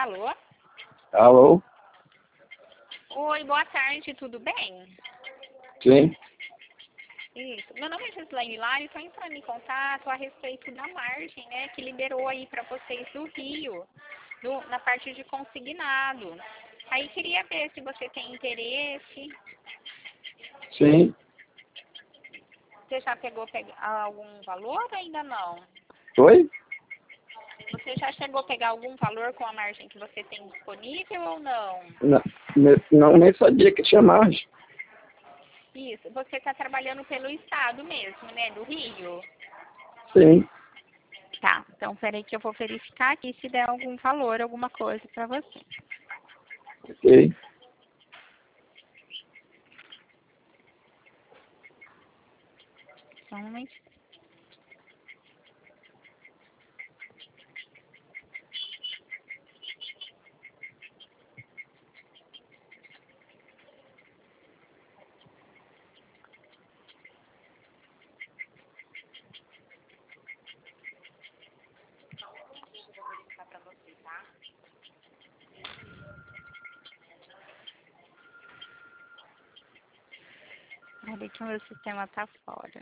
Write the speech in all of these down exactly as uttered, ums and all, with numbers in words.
Alô? Alô? Oi, boa tarde, tudo bem? Sim. Isso. Meu nome é Gislaine Lara e estou entrando em contato a respeito da margem, né, que liberou aí para vocês do Rio, do, na parte de consignado. Aí queria ver se você tem interesse. Sim. Você já pegou pega, algum valor ou ainda não? Oi? Você já chegou a pegar algum valor com a margem que você tem disponível ou não? Não, ne- não nem sabia que tinha margem. Isso. Você está trabalhando pelo estado mesmo, né, do Rio? Sim. Tá, então peraí que eu vou verificar aqui se der algum valor, alguma coisa para você. Ok. Só um momentinho. Olha que o meu sistema tá fora.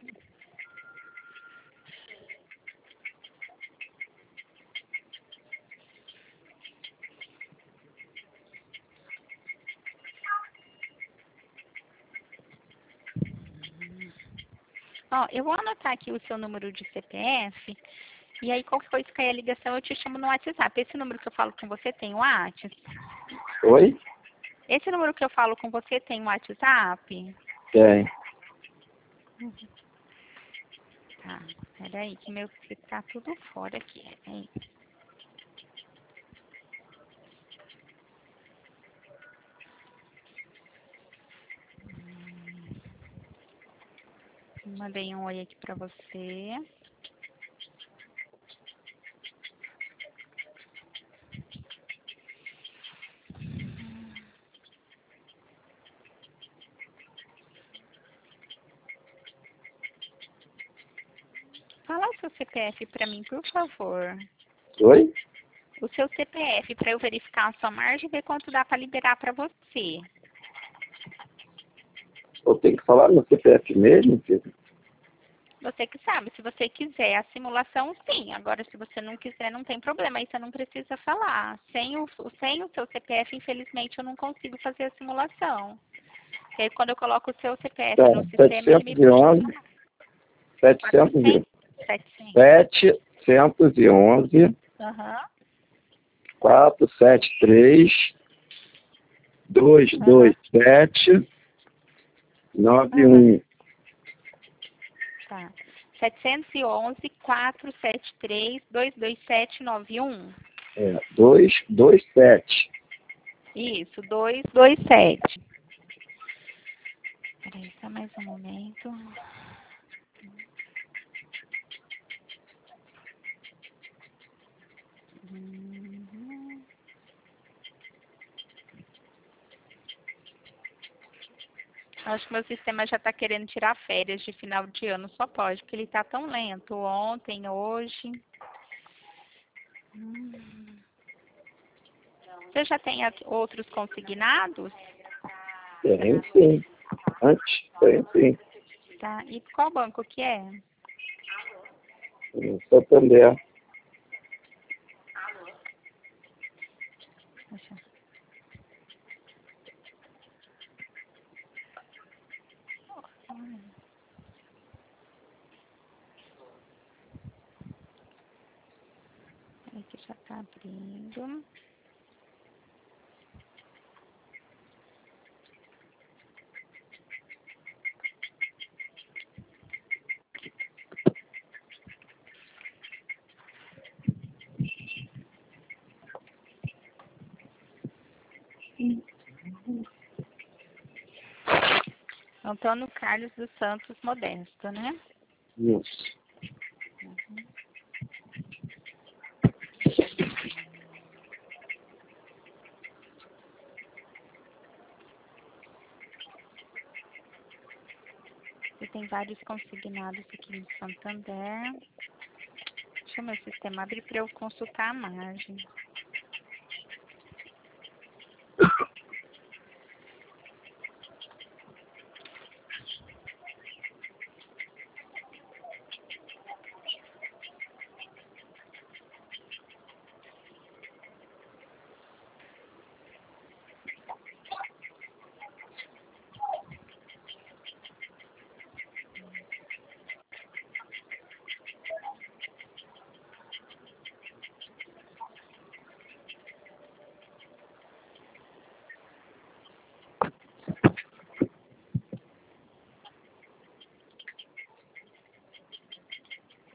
Ó, eu vou anotar aqui o seu número de C P F e aí qualquer coisa que cair a ligação eu te chamo no WhatsApp. Esse número que eu falo com você tem o WhatsApp? Oi? Esse número que eu falo com você tem o WhatsApp? Tem. Tá, peraí que meu que tá tudo fora aqui. Peraí. Mandei um oi aqui pra você. Fala o seu C P F pra mim, por favor. Oi? O seu C P F para eu verificar a sua margem e ver quanto dá para liberar para você. Eu tenho que falar no C P F mesmo, filho? Você que sabe, se você quiser a simulação, sim. Agora, se você não quiser, não tem problema. Aí você não precisa falar. Sem o, sem o seu C P F, infelizmente, eu não consigo fazer a simulação. Porque aí, quando eu coloco o seu C P F Tá. no sistema, ele me setecentos e onze. setecentos e setecentos. setecentos e onze. Aham. quatrocentos e setenta e três. duzentos e vinte e sete. noventa e um. Tá. setecentos e onze, quatrocentos e setenta e três, duzentos e vinte e sete, noventa e um. É, duzentos e vinte e sete. Isso, duzentos e vinte e sete. Peraí, só mais um momento. Uhum. Acho que meu sistema já está querendo tirar férias de final de ano, só pode, porque ele está tão lento. Ontem, hoje. Hum. Você já tem a- outros consignados? Tem sim. Antes, tem sim. Tá. E qual banco que é? Em Santander. Deixa eu... Peraí que já está abrindo. Antônio Carlos dos Santos Modesto, né? Isso. Você tem vários consignados aqui em Santander. Deixa o meu sistema abrir para eu consultar a margem.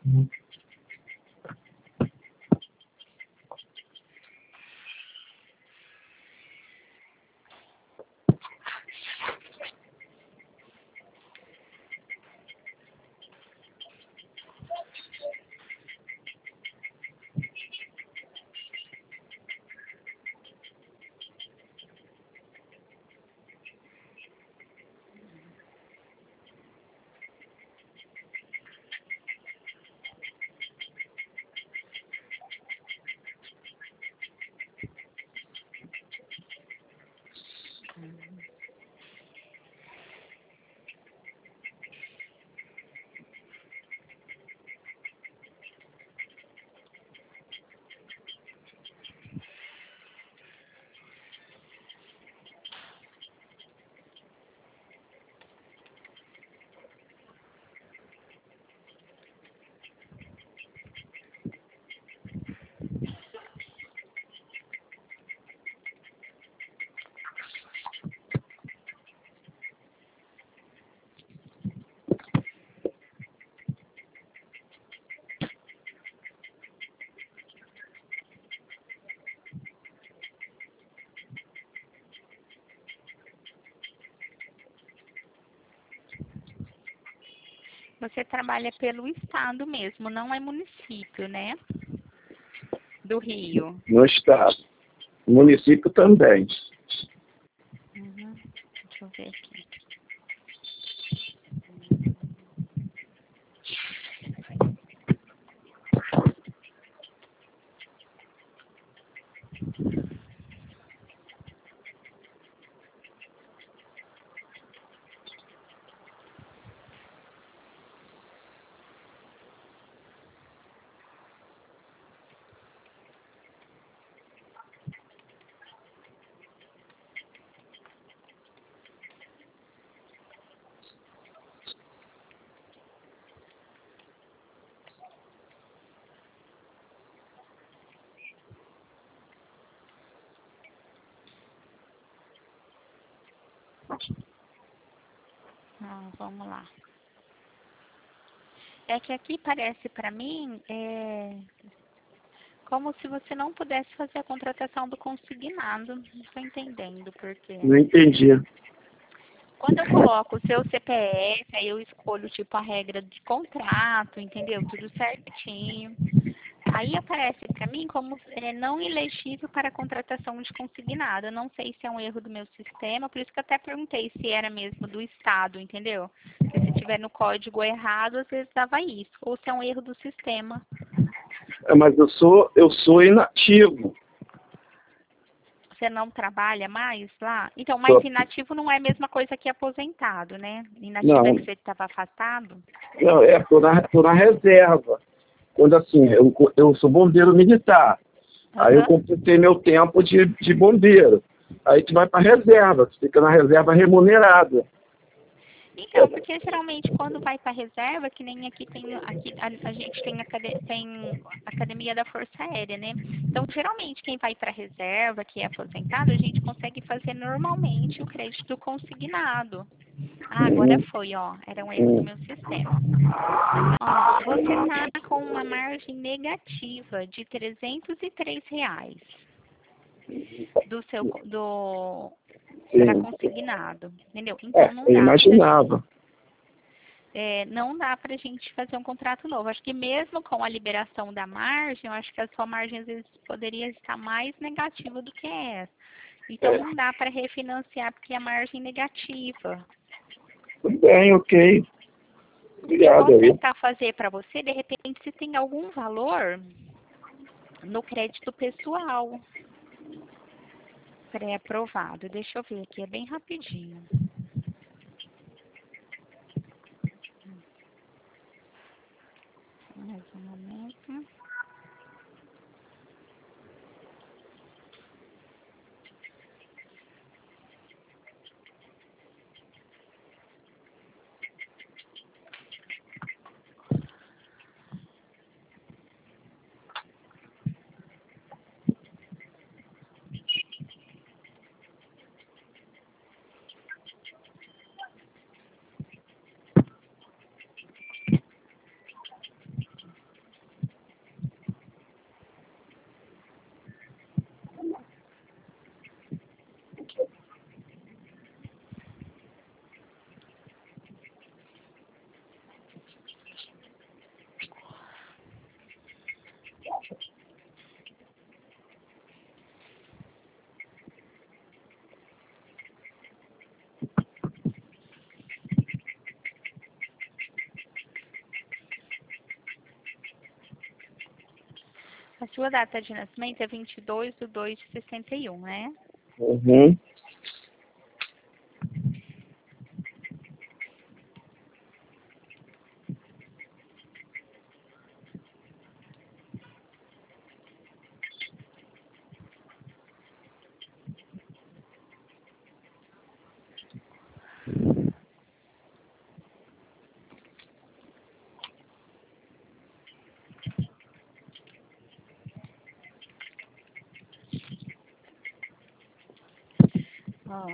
Você trabalha pelo estado mesmo, não é município, né? Do Rio. No estado. Município também. Uhum. Deixa eu ver aqui. Ah, vamos lá. É que aqui parece para mim é, como se você não pudesse fazer a contratação do consignado. Não estou entendendo por quê. Não entendi. Quando eu coloco o seu C P F, aí eu escolho tipo a regra de contrato, entendeu? Tudo certinho. Aí aparece para mim como é, não elegível para contratação de consignado. Eu não sei se é um erro do meu sistema, por isso que eu até perguntei se era mesmo do Estado, entendeu? Porque se tiver no código errado, às vezes dava isso. Ou se é um erro do sistema. É, mas eu sou, eu sou inativo. Você não trabalha mais lá? Então, mas Só- inativo não é a mesma coisa que aposentado, né? Inativo Não, é que você estava afastado? não, é, tô na, tô na reserva. Quando assim, eu, eu sou bombeiro militar. Aí eu Aham. completei meu tempo de, de bombeiro. Aí tu vai para reserva, tu fica na reserva remunerada. Então, porque geralmente quando vai para reserva, que nem aqui tem, aqui a, a gente tem, acade, tem academia da Força Aérea, né? Então, geralmente quem vai para reserva, que é aposentado, a gente consegue fazer normalmente o crédito consignado. Ah, agora Hum, foi, ó, era um erro do hum. meu sistema. Ó, você está com uma margem negativa de trezentos e três reais do seu do para Sim. consignado, entendeu? Então É, não eu dá para imaginava. é, não dá para a gente fazer um contrato novo. Acho que mesmo com a liberação da margem, eu acho que a sua margem às vezes poderia estar mais negativa do que essa. Então É, não dá para refinanciar porque a margem é negativa. tudo bem, ok. Eu Obrigado posso aí. tentar fazer para você, de repente, se tem algum valor no crédito pessoal pré-aprovado. Deixa eu ver aqui, é bem rapidinho. Mais um momento. A sua data de nascimento é vinte e dois de dois de sessenta e um, né? Uhum. Ó,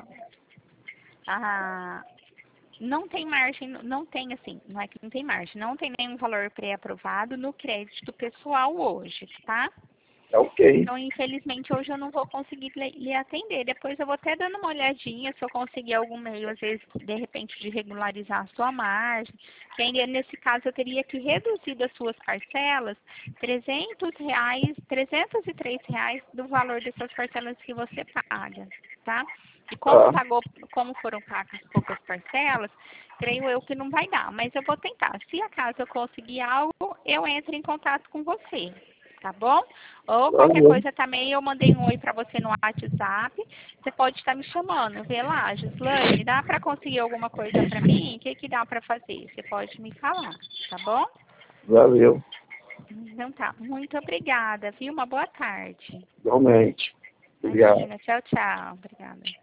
a, não tem margem, não tem assim, não é que não tem margem, não tem nenhum valor pré-aprovado no crédito pessoal hoje, tá? Tá ok. Então, infelizmente, hoje eu não vou conseguir lhe lhe atender. Depois eu vou até dando uma olhadinha se eu conseguir algum meio, às vezes, de repente, de regularizar a sua margem. Que aí, nesse caso, eu teria que reduzir das suas parcelas trezentos reais, trezentos e três reais do valor dessas parcelas que você paga, tá? E como Tá. pagou, como foram pagas poucas parcelas, creio eu que não vai dar. Mas eu vou tentar. Se acaso eu conseguir algo, eu entro em contato com você. Tá bom? Ou Tá qualquer bom. coisa também, eu mandei um oi para você no WhatsApp. Você pode estar me chamando. Vê lá, Gislaine, dá para conseguir alguma coisa para mim? O que, que dá para fazer? Você pode me falar, tá bom? Valeu. Então tá. Muito obrigada, viu? Uma boa tarde. Igualmente. Obrigado. Imagina. Tchau, tchau. Obrigada.